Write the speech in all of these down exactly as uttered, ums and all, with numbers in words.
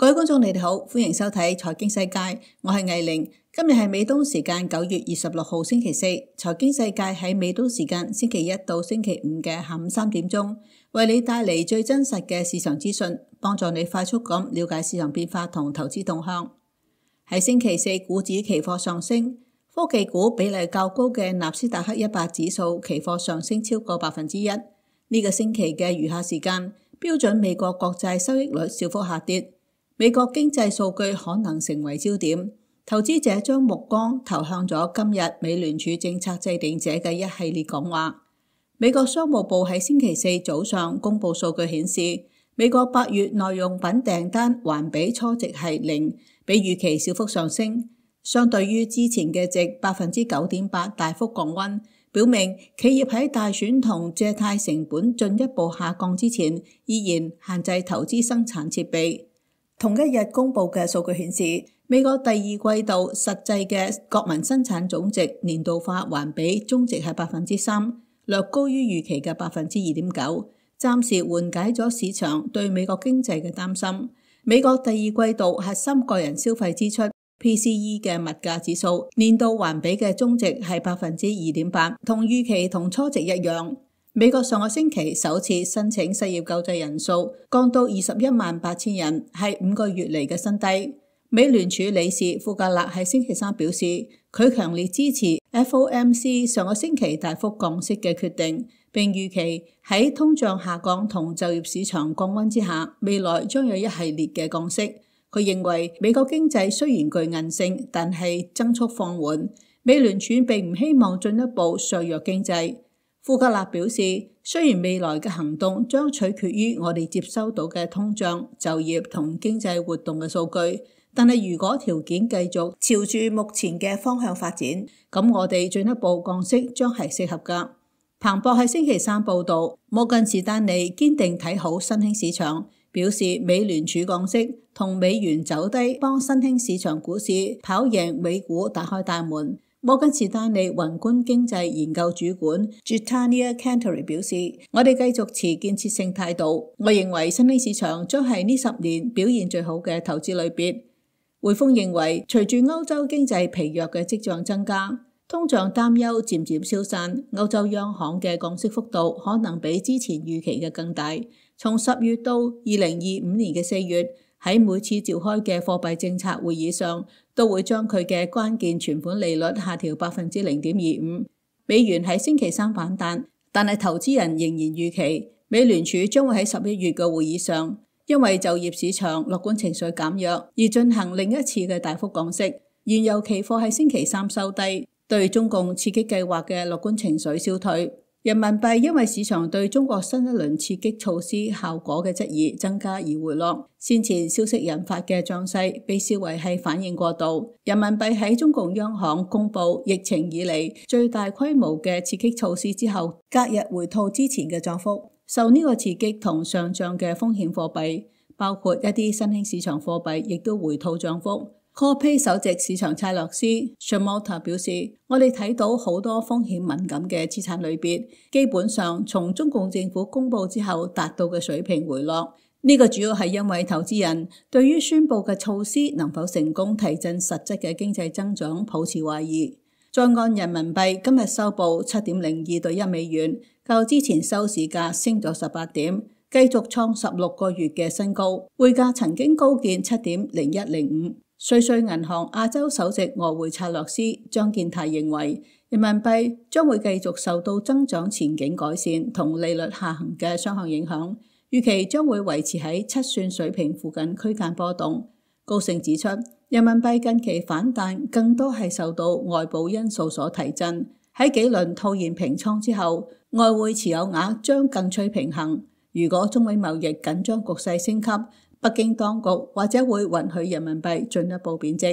各位觀眾，你哋好，歡迎收睇財經世界，我係藝玲。今日係美東時間九月二十六號星期四，財經世界喺美東時間星期一到星期五嘅下午三點鐘，為你帶嚟最真實嘅市場資訊，幫助你快速咁了解市場變化同投資動向。喺星期四，股指期貨上升，科技股比例較高嘅納斯達克一百指數期貨上升超過百分之一。呢個星期嘅餘下時間，標準美國國債收益率小幅下跌。美國經濟數據可能成為焦點，投資者將目光投向咗今日美聯儲政策制定者嘅一系列講話。美國商務部喺星期四早上公布數據顯示，美國八月耐用品訂單環比初值係零，比預期小幅上升，相對於之前嘅值百分之九點八大幅降溫，表明企業喺大選同借貸成本進一步下降之前，依然限制投資生產設備。同一日公布嘅數據顯示，美國第二季度實際嘅國民生產總值年度化環比中值係百分之三，略高於預期嘅百分之二點九，暫時緩解咗市場對美國經濟嘅擔心。美國第二季度核心個人消費支出 P C E 嘅物價指數年度環比嘅中值係百分之二點八，同預期同初值一樣。美國上個星期首次申請失業救濟人數降到二十一萬八千人，係五個月嚟嘅新低。美聯儲理事庫格勒喺星期三表示，佢強烈支持 F O M C 上個星期大幅降息嘅決定，並預期喺通脹下降同就業市場降溫之下，未來將有一系列嘅降息。佢認為美國經濟雖然具韌性，但係增速放緩。美聯儲並唔希望進一步削弱經濟。庫格勒表示，雖然未來嘅行動將取決於我哋接收到嘅通脹、就業同經濟活動嘅數據，但係如果條件繼續朝住目前嘅方向發展，咁我哋進一步降息將係適合㗎。彭博喺星期三報導，摩根士丹利堅定睇好新興市場，表示美聯儲降息同美元走低幫新興市場股市跑贏美股打開大門。摩根士丹利宏觀經濟研究主管 Jutania Canteri 表示，我哋繼續持建設性態度。我認為新興市場將係呢十年表現最好嘅投資類別。匯豐認為，隨住歐洲經濟疲弱嘅跡象增加，通脹擔憂漸漸消散，歐洲央行嘅降息幅度可能比之前預期嘅更大。從十月到二零二五年嘅四月，喺每次召開嘅貨幣政策會議上，都會將佢嘅關鍵存款利率下調百分之零點二五。美元喺星期三反彈，但係投資人仍然預期美聯儲將會喺十一月嘅會議上，因為就業市場樂觀情緒減弱而進行另一次嘅大幅降息。原油期貨喺星期三收低，對中共刺激計劃嘅樂觀情緒消退。人民幣因為市場對中國新一輪刺激措施效果嘅質疑增加而回落，先前消息引發嘅漲勢被視為係反應過度。人民幣喺中共央行公布疫情以嚟最大規模嘅刺激措施之後，隔日回吐之前嘅漲幅。受呢個刺激同上漲嘅風險貨幣，包括一啲新興市場貨幣，亦都回吐漲幅。Corpay 首席市場策略師 Shamota 表示，我哋睇到好多風險敏感嘅資產類別，基本上從中共政府公布之後達到嘅水平回落。呢個主要係因為投資人對於宣布嘅措施能否成功提振實質嘅經濟增長抱持懷疑。在岸人民幣今日收報七點零二對一美元，較之前收市價升咗十八點，繼續創十六個月嘅新高。匯價曾經高見七點零一零五。瑞瑞銀行亞洲首席外匯策略師張建泰認為，人民幣將會繼續受到增長前景改善同利率下行嘅雙向影響，預期將會維持喺七算水平附近區間波動。高盛指出，人民幣近期反彈更多係受到外部因素所提振，喺幾輪套現平倉之後，外匯持有額將更趨平衡。如果中美貿易緊張局勢升級，北京當局或者會允許人民幣進一步貶值。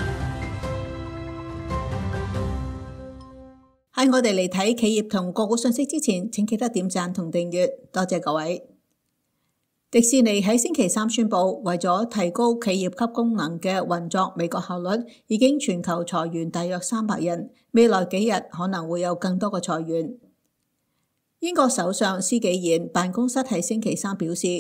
喺我哋嚟睇企業同個股信息之前，請記得點讚同訂閱，多謝各位。迪士尼喺星期三宣布，為咗提高企業級功能嘅運作美國效率，已經全球裁員大約三百人，未來幾日可能會有更多嘅裁員。英國首相施紀賢辦公室喺星期三表示，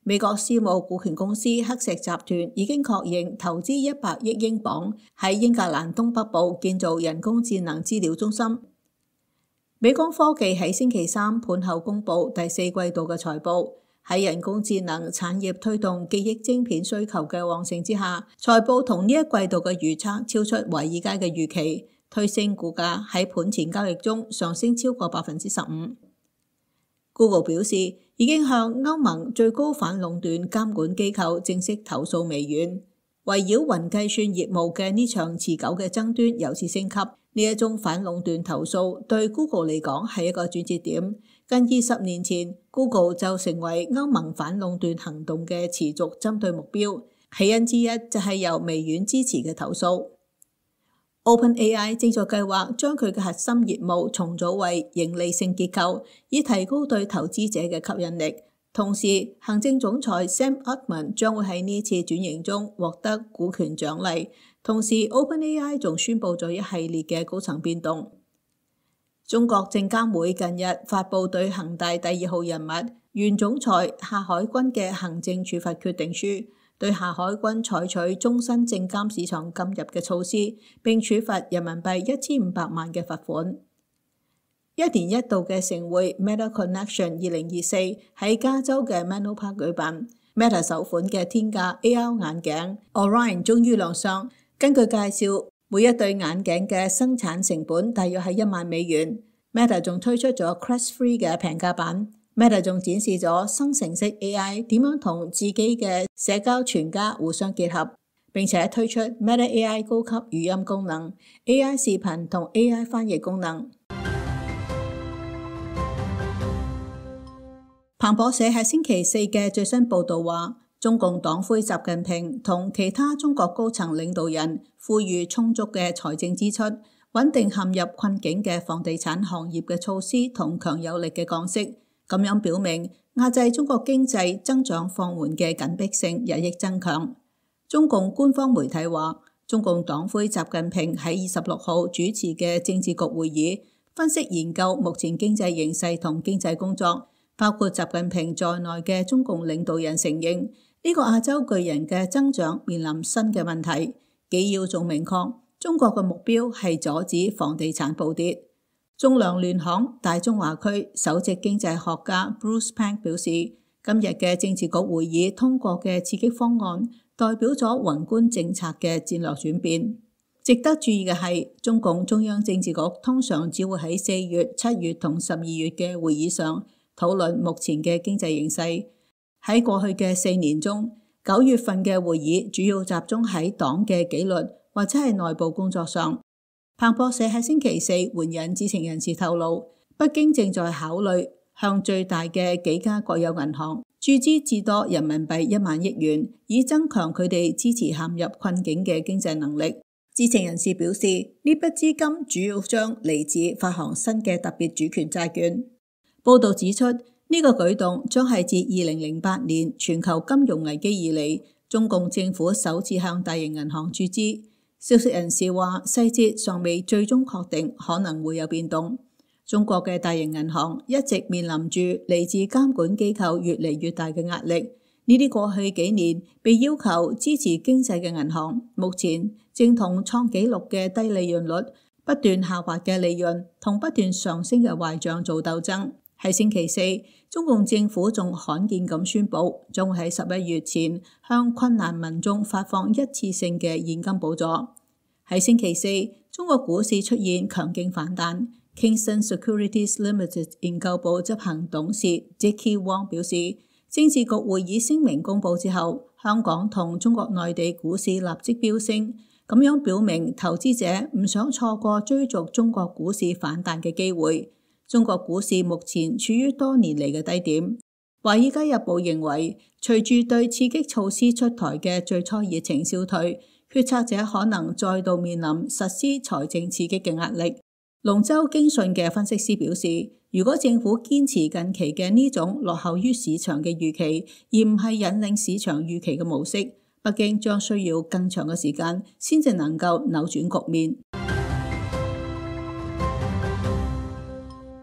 美國私募股權公司黑石集團已經確認投資一百億英鎊喺英格蘭東北部建造人工智能資料中心。美光科技喺星期三盤後公佈第四季度嘅財報，喺人工智能產業推動記憶晶片需求嘅旺盛之下，財報同呢一季度嘅預測超出華爾街嘅預期，推升股價喺盤前交易中上升超過百分之十五。Google 表示已經向歐盟最高反壟斷監管機構正式投訴微軟，圍繞雲計算業務嘅呢場持久嘅爭端由此升級。呢一宗反壟斷投訴對 Google 嚟講係一個轉折點。近二十年前 ，Google 就成為歐盟反壟斷行動嘅持續針對目標，起因之一就係由微軟支持嘅投訴。OpenAI 正在計劃將佢嘅核心業務重組為盈利性結構，以提高對投資者嘅吸引力。同時，行政總裁 Sam Altman 將會喺呢次轉型中獲得股權獎勵。同時 ，OpenAI 仲宣布咗一系列嘅高層變動。中國證監會近日發布對恒大第二號人物原總裁夏海軍嘅行政處罰決定書，對夏海軍採取終身證監市場禁入嘅措施，並處罰人民幣一千五百萬嘅罰款。一年一度嘅盛會 Meta Connection 二零二四喺加州嘅 Menlo Park 舉辦。Meta 首款嘅天價 A R 眼鏡 Orion 終於亮相。根據介紹，每一對眼鏡嘅生產成本大約係一萬美元。Meta 仲推出咗 Quest Three 嘅平價版。Meta 仲展示咗生成式 A I 點樣同自己嘅社交全家互相結合，並且推出 Meta A I 高級語音功能、A I 視頻同 A I 翻譯功能。彭博社喺星期四嘅最新報導話，中共黨魁習近平同其他中國高層領導人呼籲充足嘅財政支出，穩定陷入困境嘅房地產行業嘅措施同強有力嘅降息，咁樣表明壓制中國經濟增長放緩嘅緊迫性日益增強。中共官方媒體話，中共黨魁習近平喺二十六號主持嘅政治局會議，分析研究目前經濟形勢同經濟工作，包括習近平在內嘅中共領導人承認，呢個亞洲巨人嘅增長面臨新嘅問題，紀要仲明確，中國嘅目標係阻止房地產暴跌。仲量聯行大中華區首席經濟學家 Bruce Pank 表示，今日嘅政治局會議通過嘅刺激方案，代表咗宏觀政策嘅戰略轉變。值得注意嘅係，中共中央政治局通常只會喺四月、七月同十二月嘅會議上討論目前嘅經濟形勢。喺過去嘅四年中，九月份嘅會議主要集中喺黨嘅紀律或者係內部工作上。彭博社喺星期四援引知情人士透露，北京正在考慮向最大嘅幾家國有銀行注資至多人民幣一萬億元，以增強佢哋支持陷入困境嘅經濟能力。知情人士表示，呢筆資金主要將嚟自發行新嘅特別主權債券。報道指出，呢個舉動將係自二零零八年全球金融危機以嚟，中共政府首次向大型銀行注資。消息人士話，細節尚未最終確定，可能會有變動。中國嘅大型銀行一直面臨住嚟自監管機構越嚟越大嘅壓力。呢啲過去幾年被要求支持經濟嘅銀行，目前正同創紀錄嘅低利潤率、不斷下滑嘅利潤同不斷上升嘅壞賬做鬥爭。喺星期四，中共政府仲罕見咁宣布，將會喺十一月前向困難民眾發放一次性嘅現金補助。喺星期四，中國股市出現強勁反彈。Kingston Securities Limited 研究部執行董事 Dickie Wong 表示，政治局會議聲明公佈之後，香港同中國內地股市立即飆升，咁樣表明投資者唔想錯過追逐中國股市反彈嘅機會。中國股市目前處於多年嚟嘅低點。華爾街日報認為，隨住對刺激措施出台嘅最初熱情消退，決策者可能再度面臨實施財政刺激嘅壓力。龍舟經訊嘅分析師表示，如果政府堅持近期嘅呢種落後於市場嘅預期，而唔係引領市場預期嘅模式，北京將需要更長嘅時間先至能夠扭轉局面。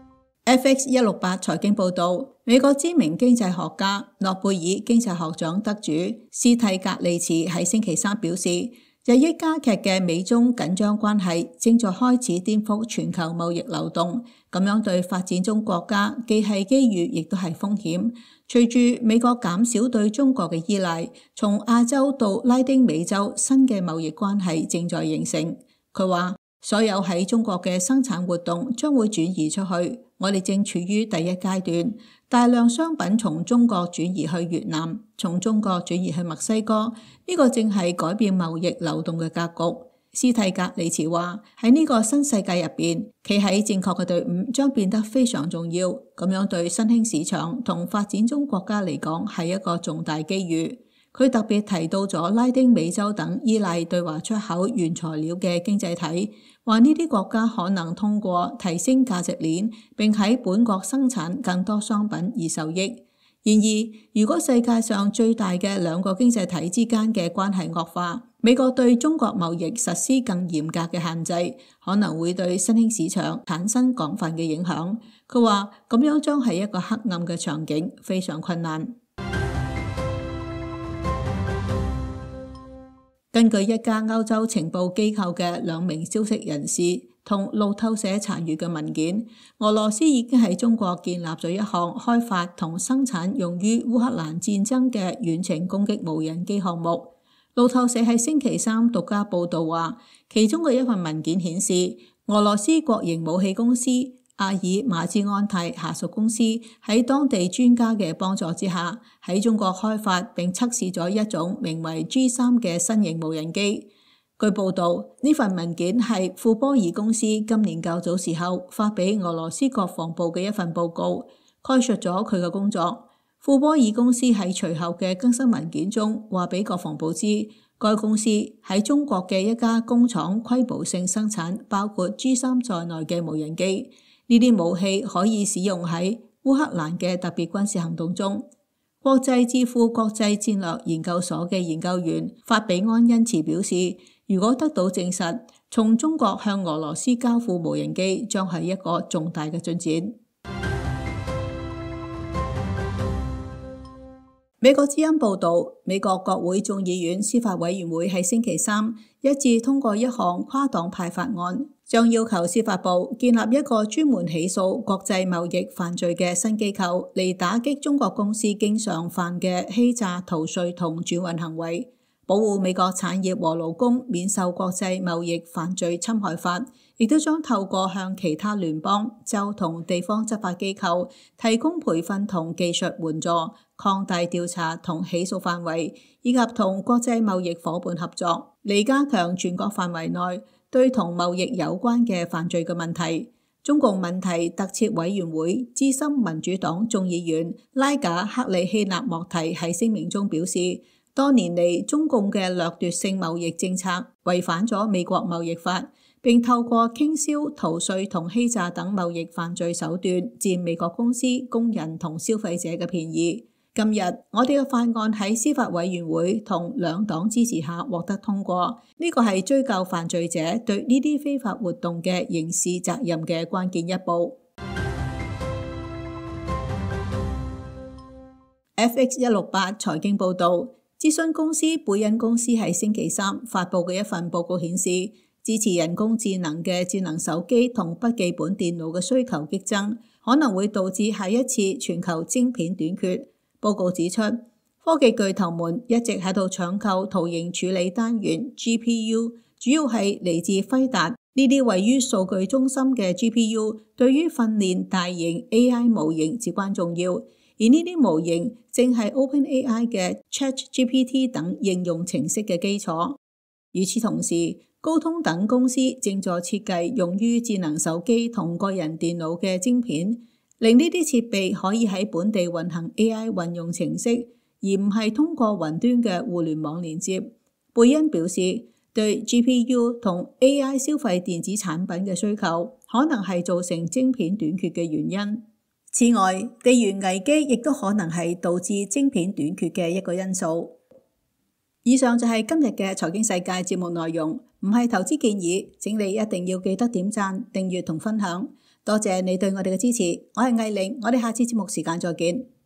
F X 一六八財經報道，美國知名經濟學家、諾貝爾經濟學獎得主斯蒂格利茨喺星期三表示，日益加劇嘅美中緊張關係正在開始顛覆全球貿易流動，咁樣對發展中國家既係機遇，亦都係風險。隨住美國減少對中國嘅依賴，從亞洲到拉丁美洲新嘅貿易關係正在形成。佢話，所有喺中國嘅生產活動將會轉移出去，我哋正處於第一階段，大量商品從中國轉移去越南，從中國轉移去墨西哥，呢個正係改變貿易流動嘅格局。斯蒂格利茨話，喺呢個新世界入邊，企喺正確嘅隊伍將變得非常重要，咁樣對新興市場同發展中國家嚟講係一個重大機遇。佢特別提到咗拉丁美洲等依賴對華出口原材料嘅經濟體，話呢啲國家可能通過提升價值鏈並喺本國生產更多商品而受益。然而，如果世界上最大嘅兩個經濟體之間嘅關係惡化，美國對中國貿易實施更嚴格嘅限制，可能會對新興市場產生廣泛嘅影響。佢話咁樣將係一個黑暗嘅場景，非常困難。根據一家歐洲情報機構嘅兩名消息人士同路透社查閱嘅文件，俄羅斯已經喺中國建立咗一項開發同生產用於烏克蘭戰爭嘅遠程攻擊無人機項目。路透社喺星期三獨家報道話，其中嘅一份文件顯示，俄羅斯國營武器公司阿爾馬茲安泰下屬公司喺當地專家嘅幫助之下，喺中國開發並測試咗一種名為 G 三嘅新型無人機。據報道，呢份文件係庫波爾公司今年較早時候發俾俄羅斯國防部嘅一份報告，概述咗佢嘅工作。庫波爾公司喺隨後嘅更新文件中話俾國防部知，該公司喺中國嘅一家工廠規模性生產包括 G 三在內嘅無人機。呢啲武器可以使用喺烏克蘭嘅特別軍事行動中。國際智庫國際戰略研究所嘅研究員法比安恩茨表示，如果得到證實，從中國向俄羅斯交付無人機將係一個重大嘅進展。美國之音報導，美國國會眾議院司法委員會喺星期三一致通過一項跨黨派法案，將要求司法部建立一個專門起訴國際貿易犯罪嘅新機構，嚟打擊中國公司經常犯嘅欺詐、逃稅同轉運行為，保護美國產業和勞工免受國際貿易犯罪侵害法，亦都將透過向其他聯邦、州同地方執法機構提供培訓同技術援助，擴大調查同起訴範圍，以及同國際貿易夥伴合作，嚟加強全國範圍內對同貿易有關嘅犯罪嘅問題。中共問題特設委員會資深民主黨眾議員拉賈克里希納莫提喺聲明中表示，多年嚟中共嘅掠奪性貿易政策違反咗美國貿易法，並透過傾銷、逃稅同欺詐等貿易犯罪手段佔美國公司、工人同消費者嘅便宜。今日我哋嘅法案喺司法委員會同兩黨支持下獲得通過，呢個係追究犯罪者對呢啲非法活動嘅刑事責任嘅關鍵一步。F X 一六八財經報導，諮詢公司貝恩公司喺星期三發佈嘅一份報告顯示，支持人工智能嘅智能手機同筆記本電腦嘅需求激增，可能會導致下一次全球晶片短缺。報告指出，科技巨頭們一直喺度搶購圖形處理單元 G P U， 主要係嚟自輝達。呢啲位於數據中心嘅 G P U 對於訓練大型 A I 模型至關重要，而呢啲模型正係 OpenAI 嘅 ChatGPT 等應用程式嘅基礎。與此同時，高通等公司正在設計用於智能手機同個人電腦嘅晶片，令呢啲設備可以喺本地運行 A I 運用程式，而唔係通過雲端嘅互聯網連接。貝恩表示，對 G P U 同 A I 消費電子產品嘅需求，可能係造成晶片短缺嘅原因。此外，地緣危機亦都可能係導致晶片短缺嘅一個因素。以上就係今日嘅財經世界節目內容，唔係投資建議，請你一定要記得點讚、訂閱同分享。 多謝你對我哋嘅支持，我係藝玲，我哋下次節目時間再見。